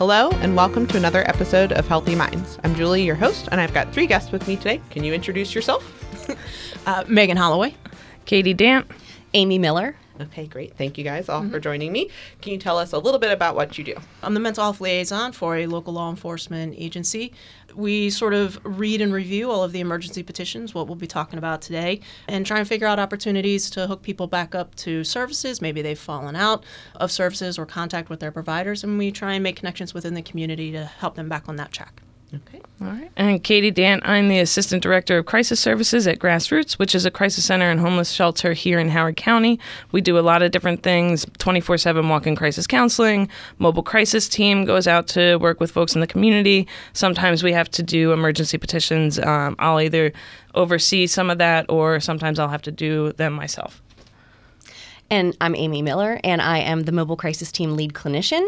Hello, and welcome to another episode of Healthy Minds. I'm Julie, your host, and I've got 3 guests with me today. Can you introduce yourself? Megan Holloway. Katie Dant. Amy Miller. Okay, great. Thank you guys all for joining me. Can you tell us a little bit about what you do? I'm the mental health liaison for a local law enforcement agency. We sort of read and review all of the emergency petitions, what we'll be talking about today, and try and figure out opportunities to hook people back up to services. Maybe they've fallen out of services or contact with their providers, and we try and make connections within the community to help them back on that track. Okay. All right. And Katie Dant, I'm the Assistant Director of Crisis Services at Grassroots, which is a crisis center and homeless shelter here in Howard County. We do a lot of different things, 24/7 walk-in crisis counseling, mobile crisis team goes out to work with folks in the community. Sometimes we have to do emergency petitions. I'll either oversee some of that or sometimes I'll have to do them myself. And I'm Amy Miller, and I am the mobile crisis team lead clinician.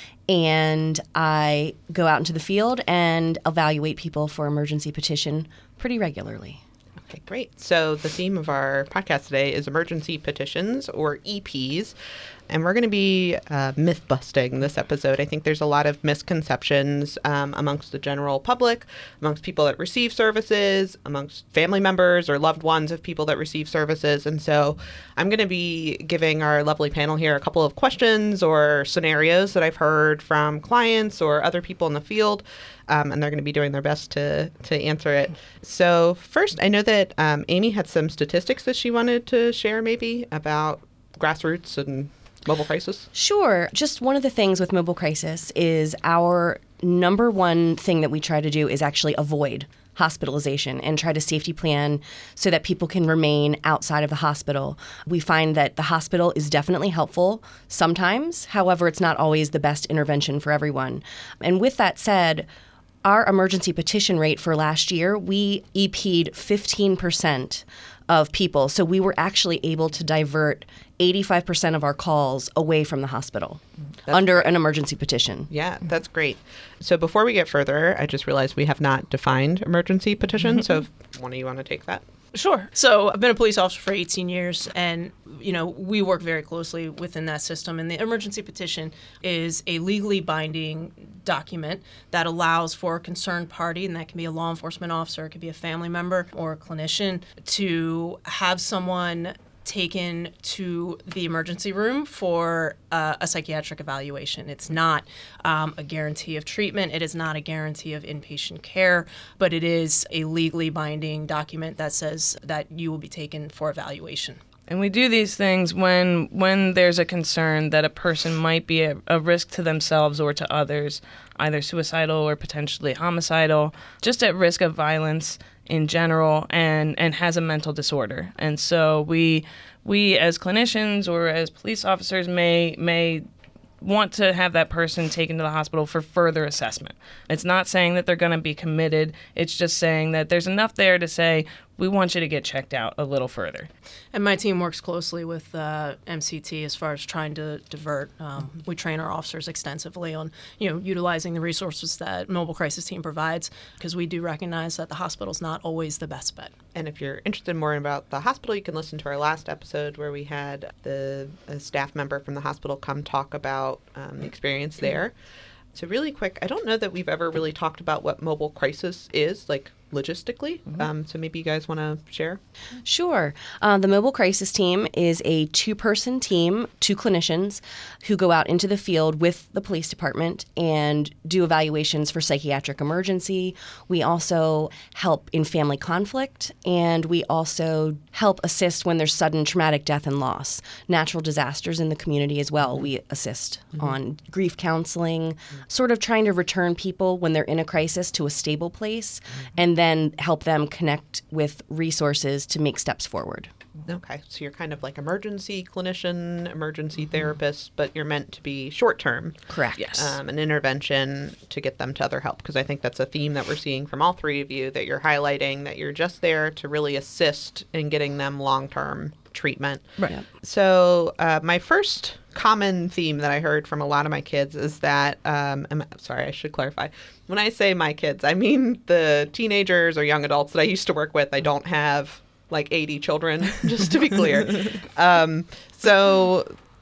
And I go out into the field and evaluate people for emergency petition pretty regularly. Okay, great. So the theme of our podcast today is emergency petitions, or EPs. And we're going to be myth-busting this episode. I think there's a lot of misconceptions amongst the general public, amongst people that receive services, amongst family members or loved ones of people that receive services. And so I'm going to be giving our lovely panel here a couple of questions or scenarios that I've heard from clients or other people in the field. And they're going to be doing their best to answer it. So first, I know that Amy had some statistics that she wanted to share maybe about Grassroots and Mobile Crisis? Sure. Just one of the things with Mobile Crisis is our number one thing that we try to do is actually avoid hospitalization and try to safety plan so that people can remain outside of the hospital. We find that the hospital is definitely helpful sometimes. However, it's not always the best intervention for everyone. And with that said, our emergency petition rate for last year, we EP'd 15% of people. So we were actually able to divert 85% of our calls away from the hospital under an emergency petition. Yeah, that's great. So before we get further, I just realized we have not defined emergency petition. So if one of you want to take that. Sure. So I've been a police officer for 18 years, and, we work very closely within that system. And the emergency petition is a legally binding document that allows for a concerned party, and that can be a law enforcement officer, it could be a family member or a clinician, to have someone taken to the emergency room for a psychiatric evaluation. It's not a guarantee of treatment. It is not a guarantee of inpatient care, but it is a legally binding document that says that you will be taken for evaluation. And we do these things when there's a concern that a person might be a risk to themselves or to others, either suicidal or potentially homicidal, just at risk of violence in general, and has a mental disorder. And so we as clinicians or as police officers may want to have that person taken to the hospital for further assessment. It's not saying that they're going to be committed. It's just saying that there's enough there to say, we want you to get checked out a little further. And my team works closely with MCT as far as trying to divert. We train our officers extensively on, utilizing the resources that Mobile Crisis Team provides, because we do recognize that the hospital's not always the best bet. And if you're interested more about the hospital, you can listen to our last episode where we had a staff member from the hospital come talk about the experience there. So really quick, I don't know that we've ever really talked about what Mobile Crisis is, like logistically. So maybe you guys want to share? Sure. The Mobile Crisis Team is a 2-person team, 2 clinicians, who go out into the field with the police department and do evaluations for psychiatric emergency. We also help in family conflict, and we also help assist when there's sudden traumatic death and loss. Natural disasters in the community as well, we assist on grief counseling, sort of trying to return people when they're in a crisis to a stable place, and then help them connect with resources to make steps forward. Okay, so you're kind of like emergency clinician, emergency therapist, but you're meant to be short-term. Correct. Yes. An intervention to get them to other help, because I think that's a theme that we're seeing from all 3 of you, that you're highlighting, that you're just there to really assist in getting them long-term treatment. Right. Yep. So my first common theme that I heard from a lot of my kids is that, sorry, I should clarify. When I say my kids, I mean the teenagers or young adults that I used to work with. I don't have like 80 children, just to be clear. So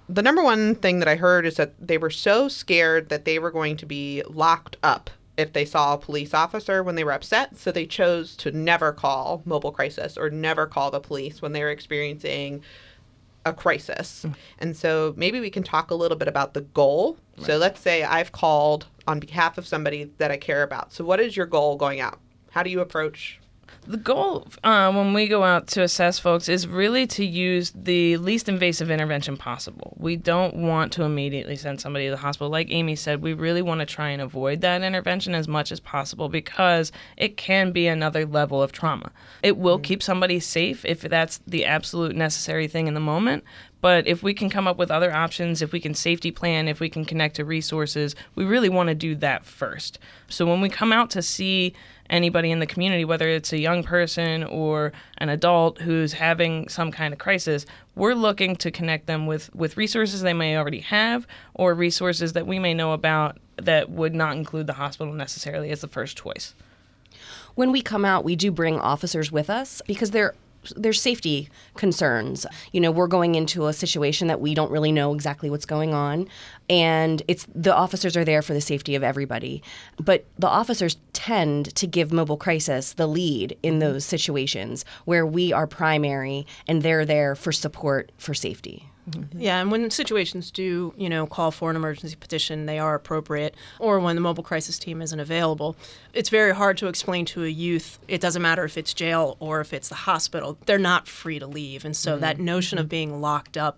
the number one thing that I heard is that they were so scared that they were going to be locked up if they saw a police officer when they were upset. So they chose to never call mobile crisis or never call the police when they were experiencing a crisis. And so maybe we can talk a little bit about the goal. Right. So let's say I've called on behalf of somebody that I care about. So what is your goal going out? How do you approach? The goal when we go out to assess folks is really to use the least invasive intervention possible. We don't want to immediately send somebody to the hospital. Like Amy said, we really want to try and avoid that intervention as much as possible because it can be another level of trauma. It will keep somebody safe if that's the absolute necessary thing in the moment. But if we can come up with other options, if we can safety plan, if we can connect to resources, we really want to do that first. So when we come out to see anybody in the community, whether it's a young person or an adult who's having some kind of crisis, we're looking to connect them with resources they may already have or resources that we may know about that would not include the hospital necessarily as the first choice. When we come out, we do bring officers with us because there's safety concerns. You know, we're going into a situation that we don't really know exactly what's going on, and the officers are there for the safety of everybody. But the officers tend to give mobile crisis the lead in those situations where we are primary and they're there for support for safety. Yeah, and when situations do, call for an emergency petition, they are appropriate, or when the mobile crisis team isn't available, it's very hard to explain to a youth, it doesn't matter if it's jail or if it's the hospital, they're not free to leave. And so that notion of being locked up,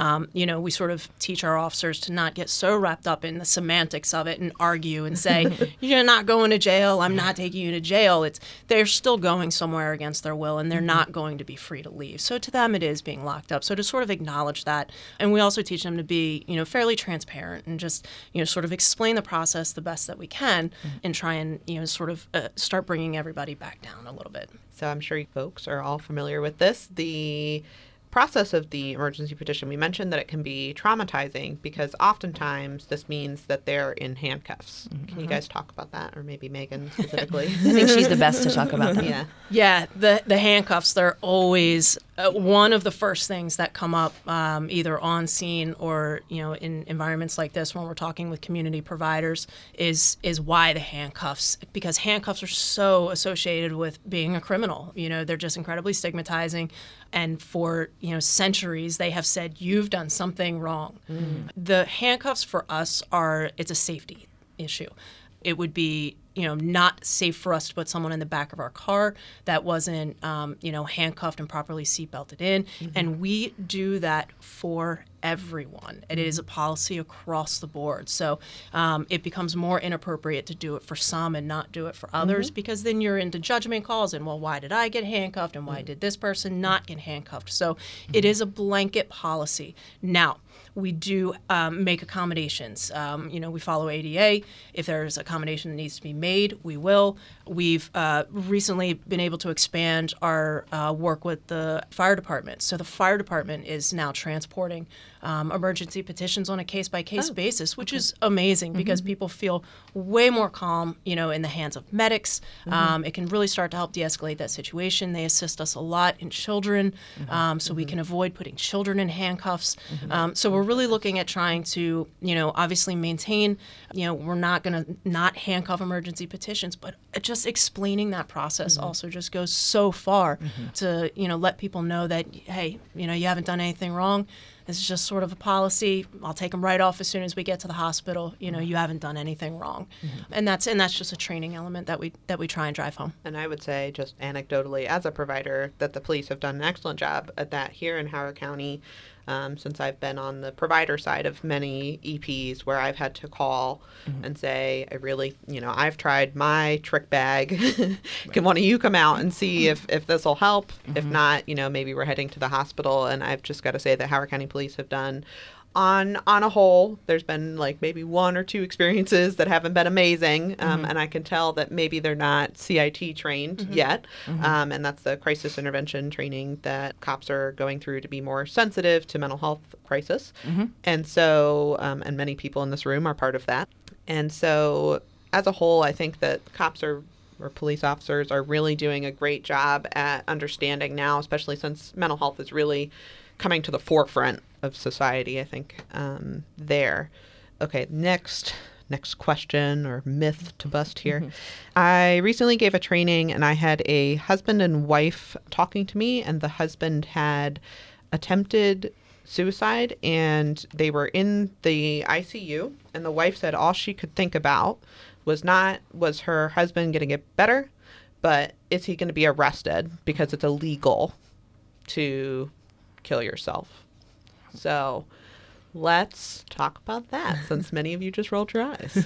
we sort of teach our officers to not get so wrapped up in the semantics of it and argue and say, you're not going to jail, I'm not taking you to jail. They're still going somewhere against their will, and they're not going to be free to leave. So to them, it is being locked up. So to sort of acknowledge that. And we also teach them to be, fairly transparent and just, sort of explain the process the best that we can and try and, sort of start bringing everybody back down a little bit. So I'm sure you folks are all familiar with this. The process of the emergency petition, we mentioned that it can be traumatizing because oftentimes this means that they're in handcuffs. Can you guys talk about that, or maybe Megan specifically? I think she's the best to talk about that. Yeah, the handcuffs, they're always one of the first things that come up either on scene or, in environments like this when we're talking with community providers is why the handcuffs, because handcuffs are so associated with being a criminal. They're just incredibly stigmatizing. And for, centuries, they have said, you've done something wrong. The handcuffs for us it's a safety issue. It would be, not safe for us to put someone in the back of our car that wasn't, handcuffed and properly seatbelted in. And we do that for everyone. It is a policy across the board. So it becomes more inappropriate to do it for some and not do it for others because then you're into judgment calls and, well, why did I get handcuffed and why did this person not get handcuffed? So it is a blanket policy. Now, we do make accommodations. We follow ADA. If there's accommodation that needs to be made, we will. We've recently been able to expand our work with the fire department. So the fire department is now transporting emergency petitions on a case-by-case basis, which is amazing because people feel way more calm, in the hands of medics. It can really start to help de-escalate that situation. They assist us a lot in children, so we can avoid putting children in handcuffs. So we're really looking at trying to, obviously maintain, we're not going to not handcuff emergency petitions, but just explaining that process also just goes so far to, let people know that, hey, you haven't done anything wrong. This is just sort of a policy. I'll take them right off as soon as we get to the hospital. You haven't done anything wrong, and that's just a training element that we try and drive home. And I would say, just anecdotally, as a provider, that the police have done an excellent job at that here in Howard County. Since I've been on the provider side of many EPs where I've had to call and say, I really, I've tried my trick bag. Can one of you come out and see if this will help? If not, maybe we're heading to the hospital. And I've just got to say that Howard County Police have done, on a whole, there's been like maybe one or two experiences that haven't been amazing. And I can tell that maybe they're not CIT trained yet. And that's the crisis intervention training that cops are going through to be more sensitive to mental health crisis. And so, and many people in this room are part of that. And so as a whole, I think that cops are or police officers are really doing a great job at understanding now, especially since mental health is really coming to the forefront of society, I think, there. Okay, next question or myth to bust here. I recently gave a training and I had a husband and wife talking to me, and the husband had attempted suicide and they were in the ICU, and the wife said all she could think about was her husband going to get better, but is he going to be arrested because it's illegal to kill yourself. So let's talk about that, since many of you just rolled your eyes.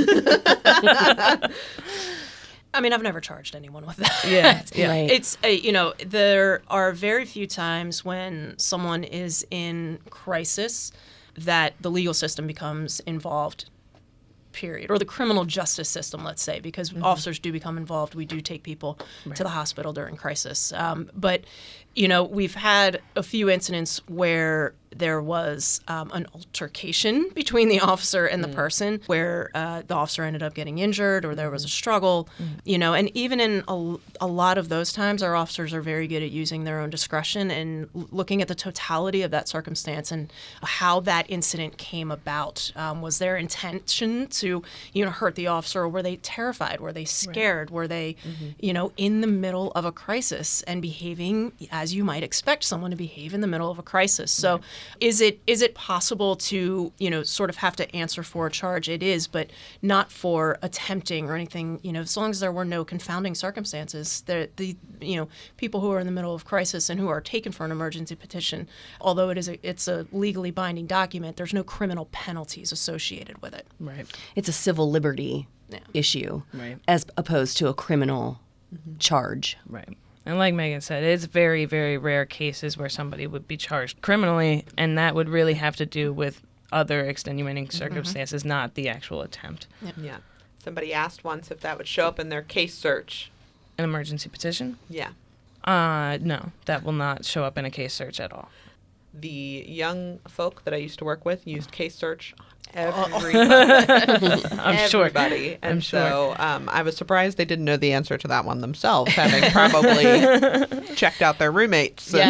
I mean, I've never charged anyone with that. Yeah. Right. It's, there are very few times when someone is in crisis that the legal system becomes involved, period. Or the criminal justice system, let's say, because officers do become involved. We do take people to the hospital during crisis. But, we've had a few incidents where there was an altercation between the officer and the person, where the officer ended up getting injured, or there was a struggle, and even in a lot of those times, our officers are very good at using their own discretion and looking at the totality of that circumstance and how that incident came about. Was their intention to, hurt the officer, or were they terrified? Were they scared? Were they, in the middle of a crisis and behaving as you might expect someone to behave in the middle of a crisis? So is it possible to, sort of have to answer for a charge? It is, but not for attempting or anything, as long as there were no confounding circumstances. The people who are in the middle of crisis and who are taken for an emergency petition, although it's a legally binding document, there's no criminal penalties associated with it. Right. It's a civil liberty issue, Right. as opposed to a criminal charge. Right. And like Megan said, it's very, very rare cases where somebody would be charged criminally, and that would really have to do with other extenuating circumstances, not the actual attempt. Yeah. Somebody asked once if that would show up in their case search. An emergency petition? Yeah. No, that will not show up in a case search at all. The young folk that I used to work with used case search I'm everybody. sure. And I'm so I was surprised they didn't know the answer to that one themselves, having probably checked out their roommates. Yeah,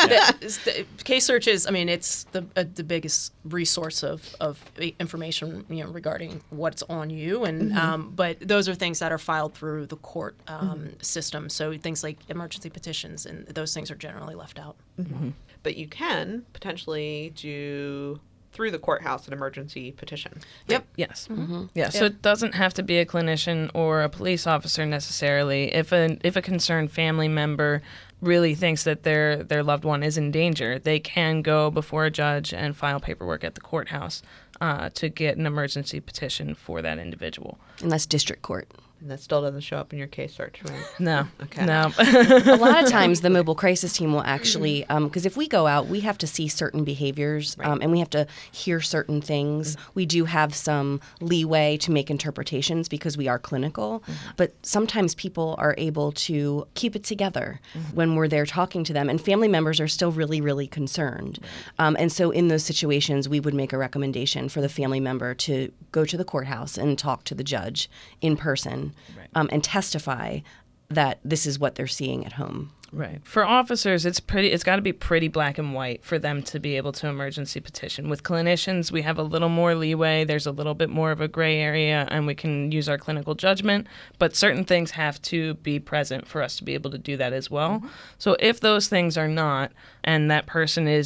the case search is, it's the biggest resource of information, regarding what's on you. And but those are things that are filed through the court system. So things like emergency petitions and those things are generally left out. But you can potentially do through the courthouse an emergency petition. Yep. Yes. Yeah. So it doesn't have to be a clinician or a police officer necessarily. If a concerned family member really thinks that their loved one is in danger, they can go before a judge and file paperwork at the courthouse to get an emergency petition for that individual. And that's district court. And that still doesn't show up in your case search, right? No. Okay. No. A lot of times the mobile crisis team will actually, because if we go out, we have to see certain behaviors and we have to hear certain things. We do have some leeway to make interpretations because we are clinical, but sometimes people are able to keep it together when we're there talking to them, and family members are still really, really concerned. And so in those situations, we would make a recommendation for the family member to go to the courthouse and talk to the judge in person. And testify that this is what they're seeing at home. Right. For officers, it's got to be pretty black and white for them to be able to emergency petition. With clinicians, we have a little more leeway. There's a little bit more of a gray area, and we can use our clinical judgment. But certain things have to be present for us to be able to do that as well. So if those things are not, and that person is,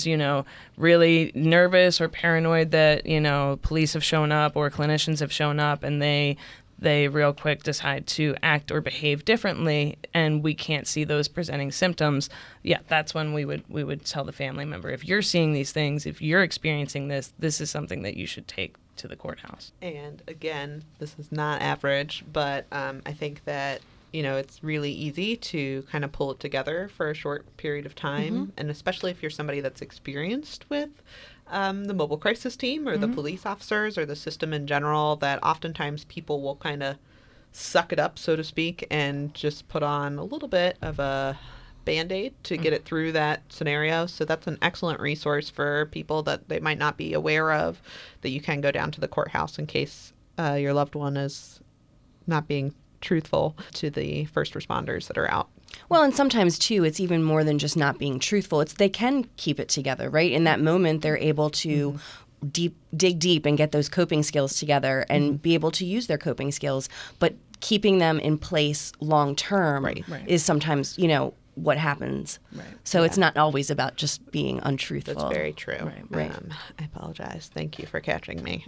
really nervous or paranoid that, police have shown up or clinicians have shown up, and they real quick decide to act or behave differently, and we can't see those presenting symptoms, that's when we would tell the family member, if you're seeing these things, if you're experiencing this is something that you should take to the courthouse. And again, this is not average, but I think that, it's really easy to kind of pull it together for a short period of time, and especially if you're somebody that's experienced with the mobile crisis team or the police officers or the system in general, that oftentimes people will kind of suck it up, so to speak, and just put on a little bit of a Band-Aid to get it through that scenario. So that's an excellent resource for people that they might not be aware of, that you can go down to the courthouse in case your loved one is not being truthful to the first responders that are out. Well, and sometimes too, it's even more than just not being truthful. It's they can keep it together, right? In that moment, they're able to dig deep and get those coping skills together and be able to use their coping skills. But keeping them in place long term is sometimes, what happens. Right. So it's not always about just being untruthful. That's very true. Right. I apologize. Thank you for catching me.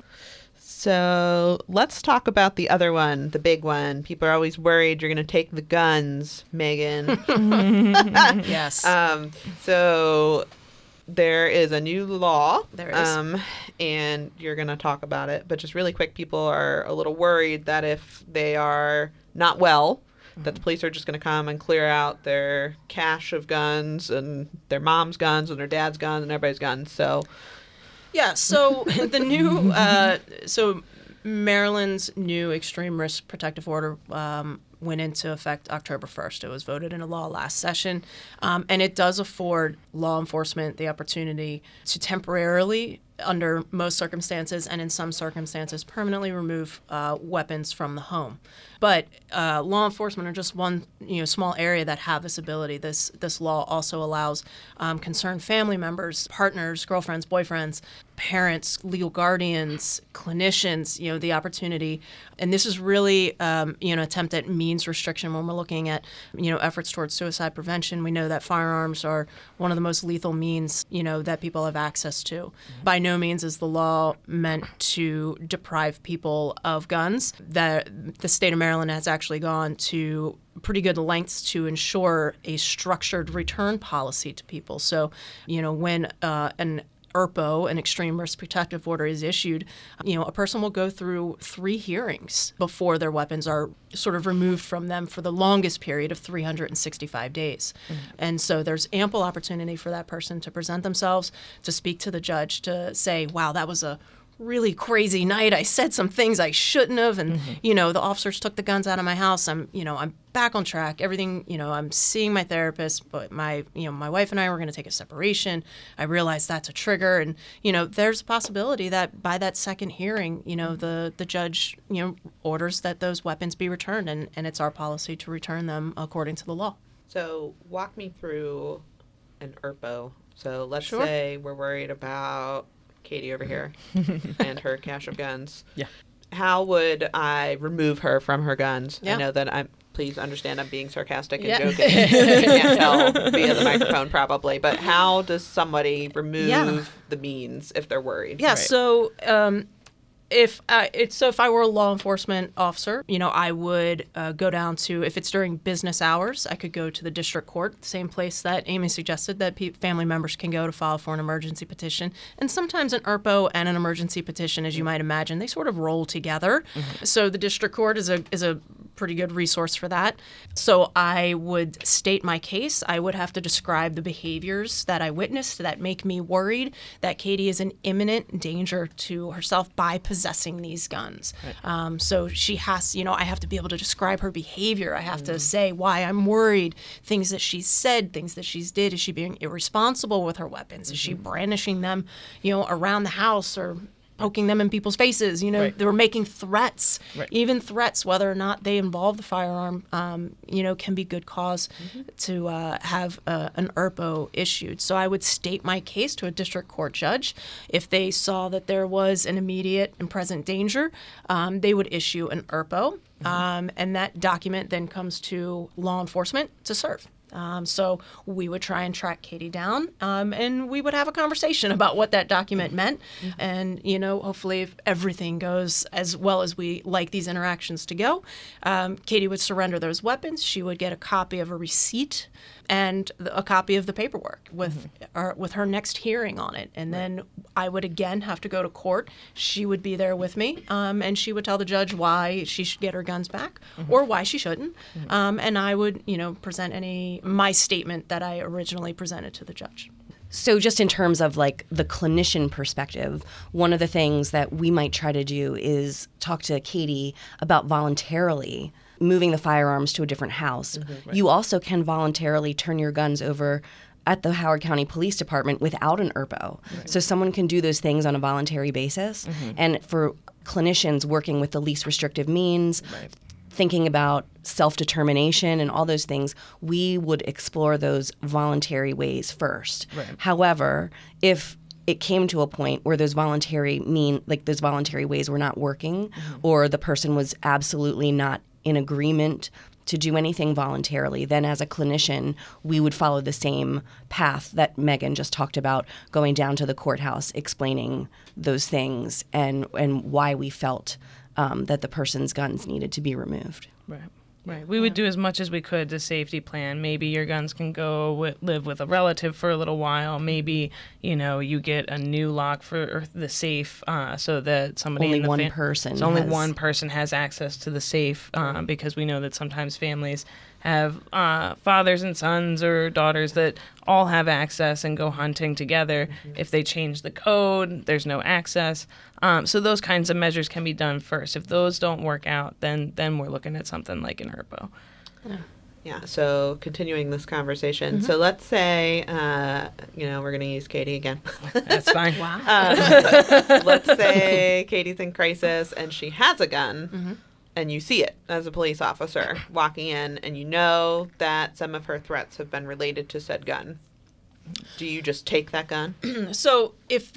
So let's talk about the other one, the big one. People are always worried you're going to take the guns, Megan. Yes. So there is a new law. There is. And you're going to talk about it. But just really quick, people are a little worried that if they are not well, that the police are just going to come and clear out their cache of guns and their mom's guns and their dad's guns and everybody's guns. So... Yeah, so the new, Maryland's new extreme risk protective order went into effect October 1st. It was voted into law last session, and it does afford law enforcement the opportunity to temporarily, under most circumstances and in some circumstances, permanently remove weapons from the home. But law enforcement are just one small area that have this ability. This law also allows concerned family members, partners, girlfriends, boyfriends, parents, legal guardians, clinicians, the opportunity. And this is really an attempt at means restriction when we're looking at efforts towards suicide prevention. We know that firearms are one of the most lethal means that people have access to. Mm-hmm. By no means is the law meant to deprive people of guns. That the state of Maryland has actually gone to pretty good lengths to ensure a structured return policy to people. So, when an ERPO, an extreme risk protective order, is issued, a person will go through 3 hearings before their weapons are sort of removed from them for the longest period of 365 days. Mm-hmm. And so there's ample opportunity for that person to present themselves, to speak to the judge, to say, wow, that was a really crazy night. I said some things I shouldn't have, and the officers took the guns out of my house. I'm back on track. Everything, I'm seeing my therapist, but my wife and I were going to take a separation. I realized that's a trigger, and there's a possibility that by that second hearing, the judge orders that those weapons be returned, and it's our policy to return them according to the law. So walk me through an ERPO. So let's say we're worried about Katie over here and her cache of guns. Yeah. How would I remove her from her guns? Yeah. I know that please understand I'm being sarcastic and joking. You can't tell via the microphone probably, but how does somebody remove the means if they're worried? Yeah, right. So if I were a law enforcement officer, I would go down to, if it's during business hours, I could go to the district court, the same place that Amy suggested that family members can go to file for an emergency petition. And sometimes an ERPO and an emergency petition, as you might imagine, they sort of roll together. Mm-hmm. So the district court is a pretty good resource for that. So I would state my case. I would have to describe the behaviors that I witnessed that make me worried that Katie is in imminent danger to herself by possessing these guns. Right. So she has, I have to be able to describe her behavior. I have to say why I'm worried, things that she's said, things that she's did. Is she being irresponsible with her weapons? Is she brandishing them, around the house or poking them in people's faces? They were making threats. Right. Even threats, whether or not they involve the firearm, can be good cause to have an ERPO issued. So I would state my case to a district court judge. If they saw that there was an immediate and present danger, they would issue an ERPO, and that document then comes to law enforcement to serve. So we would try and track Katie down, and we would have a conversation about what that document meant. And, hopefully if everything goes as well as we like these interactions to go, Katie would surrender those weapons. She would get a copy of a receipt and a copy of the paperwork with her next hearing on it. And then I would again have to go to court. She would be there with me, and she would tell the judge why she should get her guns back or why she shouldn't. And I would, present my statement that I originally presented to the judge. So just in terms of like the clinician perspective, one of the things that we might try to do is talk to Katie about voluntarily moving the firearms to a different house. Right. You also can voluntarily turn your guns over at the Howard County Police Department without an ERPO. Right. So someone can do those things on a voluntary basis. And for clinicians working with the least restrictive means, thinking about self-determination and all those things, we would explore those voluntary ways first. Right. However, if it came to a point where those voluntary ways were not working, or the person was absolutely not in agreement to do anything voluntarily, then as a clinician, we would follow the same path that Megan just talked about, going down to the courthouse, explaining those things and why we felt that the person's guns needed to be removed. Right. Right. We would do as much as we could to safety plan. Maybe your guns can go live with a relative for a little while. Maybe, you get a new lock for the safe so that somebody Only in the one person so only has- one person has access to the safe because we know that sometimes families have fathers and sons or daughters that all have access and go hunting together. If they change the code, there's no access. So those kinds of measures can be done first. If those don't work out, then we're looking at something like an ERPO. Yeah, so continuing this conversation. So let's say, we're going to use Katie again. That's fine. Wow. Let's say Katie's in crisis and she has a gun. And you see it as a police officer walking in, and you know that some of her threats have been related to said gun. Do you just take that gun? So if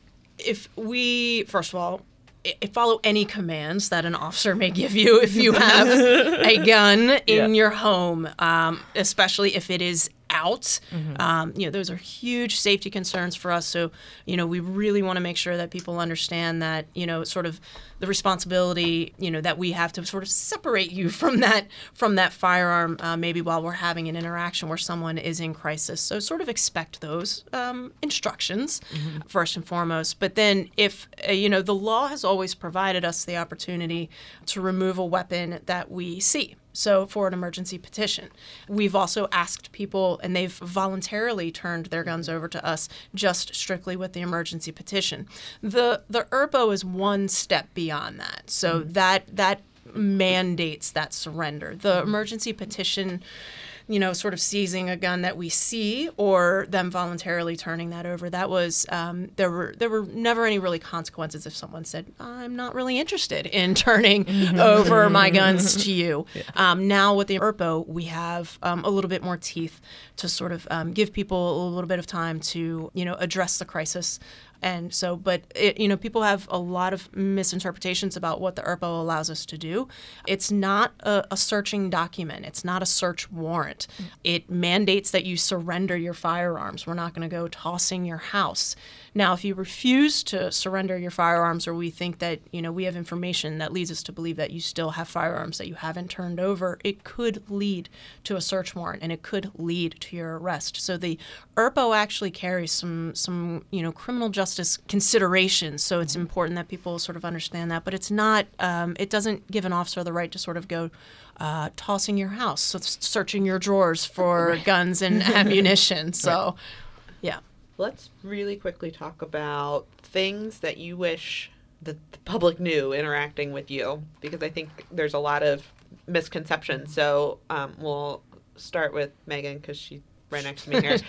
we, first of all, follow any commands that an officer may give you if you have a gun in your home, especially if it is out. Those are huge safety concerns for us. So, we really want to make sure that people understand that, sort of the responsibility, that we have to sort of separate you from that firearm, maybe while we're having an interaction where someone is in crisis. So sort of expect those instructions first and foremost. But then if, the law has always provided us the opportunity to remove a weapon that we see. So for an emergency petition, we've also asked people, and they've voluntarily turned their guns over to us just strictly with the emergency petition. The ERPO is one step beyond that. So that mandates that surrender. The emergency petition, sort of seizing a gun that we see or them voluntarily turning that over, that was, there were never any really consequences if someone said, I'm not really interested in turning over my guns to you. Now with the ERPO, we have a little bit more teeth to sort of give people a little bit of time to, address the crisis. And so, but people have a lot of misinterpretations about what the ERPO allows us to do. It's not a searching document. It's not a search warrant. It mandates that you surrender your firearms. We're not going to go tossing your house. Now, if you refuse to surrender your firearms, or we think that, we have information that leads us to believe that you still have firearms that you haven't turned over, it could lead to a search warrant, and it could lead to your arrest. So the ERPO actually carries some criminal justice considerations. So it's important that people sort of understand that. But it's not, it doesn't give an officer the right to sort of go tossing your house, so searching your drawers for guns and ammunition. So, yeah. Let's really quickly talk about things that you wish that the public knew interacting with you, because I think there's a lot of misconceptions. So we'll start with Megan because she's right next to me here.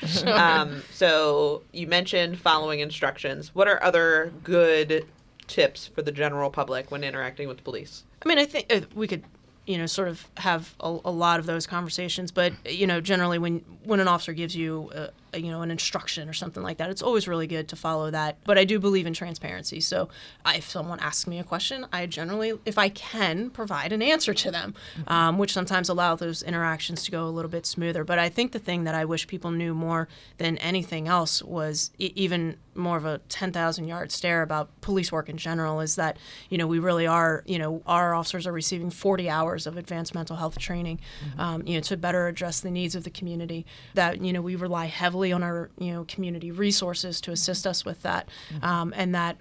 So you mentioned following instructions. What are other good tips for the general public when interacting with the police? I mean, I think we could sort of have a lot of those conversations. But, generally when an officer gives you, an instruction or something like that, it's always really good to follow that. But I do believe in transparency. So if someone asks me a question, I generally, if I can, provide an answer to them, which sometimes allow those interactions to go a little bit smoother. But I think the thing that I wish people knew more than anything else was even more of a 10,000-yard stare about police work in general is that, we really are, our officers are receiving 40 hours of advanced mental health training, to better address the needs of the community, that, we rely heavily on our, community resources to assist us with that, and that,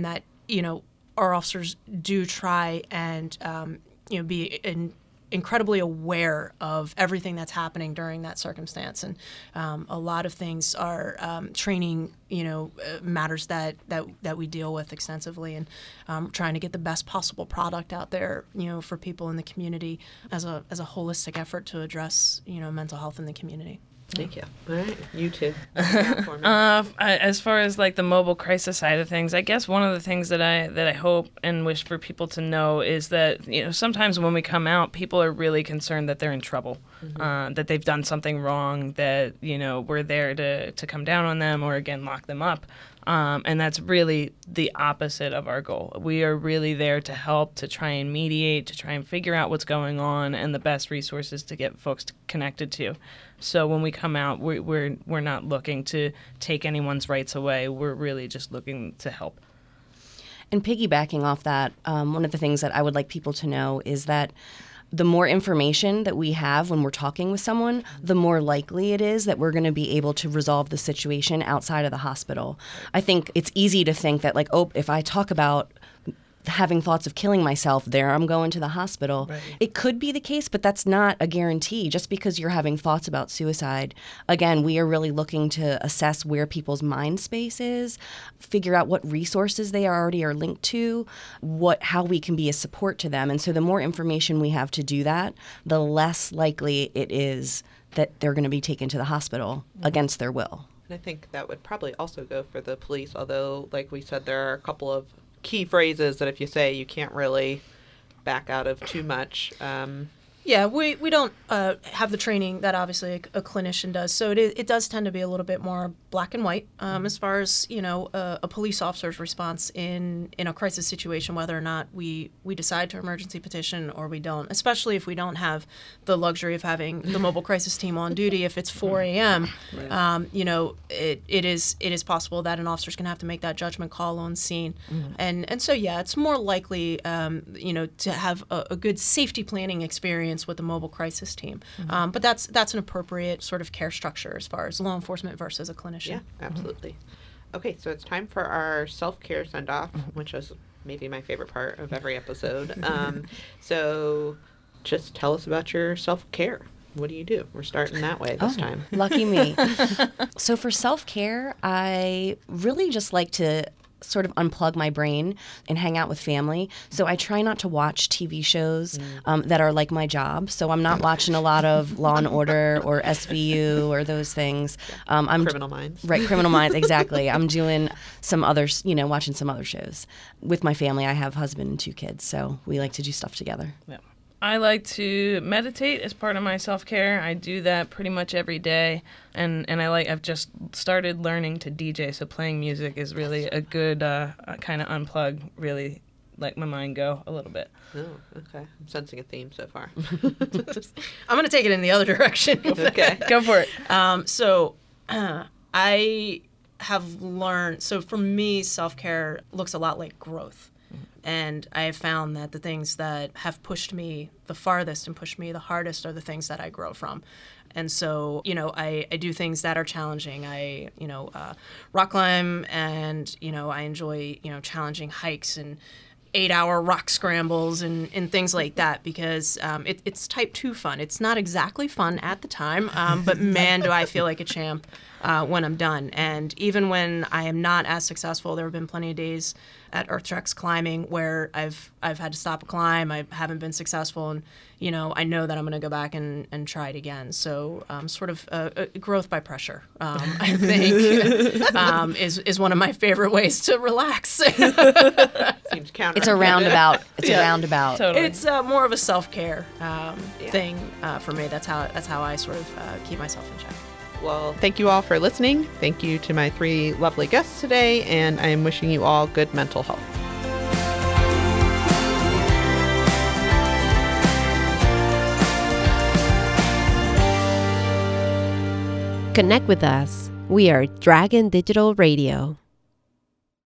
our officers do try and, be incredibly aware of everything that's happening during that circumstance. And a lot of things are training, matters that we deal with extensively, and trying to get the best possible product out there, for people in the community as a holistic effort to address, mental health in the community. Thank you. All right, you too. As far as like the mobile crisis side of things, I guess one of the things that I hope and wish for people to know is that, you know, sometimes when we come out, people are really concerned that they're in trouble, that they've done something wrong, that, you know, we're there to come down on them or again lock them up. And that's really the opposite of our goal. We are really there to help, to try and mediate, to try and figure out what's going on and the best resources to get folks connected to. So when we come out, we're not looking to take anyone's rights away. We're really just looking to help. And piggybacking off that, one of the things that I would like people to know is that the more information that we have when we're talking with someone, the more likely it is that we're going to be able to resolve the situation outside of the hospital. I think it's easy to think that, like, oh, if I talk about having thoughts of killing myself, there I'm going to the hospital. Right. It could be the case, but that's not a guarantee. Just because you're having thoughts about suicide, again, we are really looking to assess where people's mind space is, figure out what resources they already are linked to, how we can be a support to them. And so the more information we have to do that, the less likely it is that they're going to be taken to the hospital against their will. And I think that would probably also go for the police, although, like we said, there are a couple of key phrases that if you say, you can't really back out of too much. Yeah, we don't have the training that obviously a clinician does, so it does tend to be a little bit more black and white as far as, you know, a police officer's response in a crisis situation, whether or not we decide to emergency petition or we don't, especially if we don't have the luxury of having the mobile crisis team on duty. If it's 4 a.m., right. You know, it is possible that an officer's going to have to make that judgment call on scene. And so, yeah, it's more likely, you know, to have a good safety planning experience with the mobile crisis team. But that's an appropriate sort of care structure as far as law enforcement versus a clinician. Yeah, absolutely. Okay, so it's time for our self-care send-off, which is maybe my favorite part of every episode. So just tell us about your self-care. What do you do? We're starting that way this time. Lucky me. So for self-care, I really just like to sort of unplug my brain and hang out with family. So I try not to watch TV shows that are like my job. So I'm not watching a lot of Law and Order or SVU or those things. I'm Criminal Minds. Right, Criminal Minds, exactly. I'm doing some others, you know, watching some other shows. With my family, I have a husband and 2 kids, so we like to do stuff together. Yeah. I like to meditate as part of my self-care. I do that pretty much every day, and I've just started learning to DJ, so playing music is really a good kind of unplug, really let my mind go a little bit. Oh, okay. I'm sensing a theme so far. I'm going to take it in the other direction. Okay. Go for it. So I have learned, so for me, self-care looks a lot like growth. And I have found that the things that have pushed me the farthest and pushed me the hardest are the things that I grow from. And so, you know, I do things that are challenging. I, you know, rock climb, and, you know, I enjoy, you know, challenging hikes and 8-hour rock scrambles and things like that, because it's type 2 fun. It's not exactly fun at the time, but man, do I feel like a champ when I'm done. And even when I am not as successful, there have been plenty of days at EarthTreks climbing where I've had to stop a climb, I haven't been successful, and, you know, I know that I'm going to go back and try it again. So sort of growth by pressure, I think, is one of my favorite ways to relax. Seems counter. It's a roundabout. It's a roundabout. Totally. It's more of a self-care thing for me. That's how I sort of keep myself in check. Well, thank you all for listening. Thank you to my 3 lovely guests today, and I am wishing you all good mental health. Connect with us. We are Dragon Digital Radio.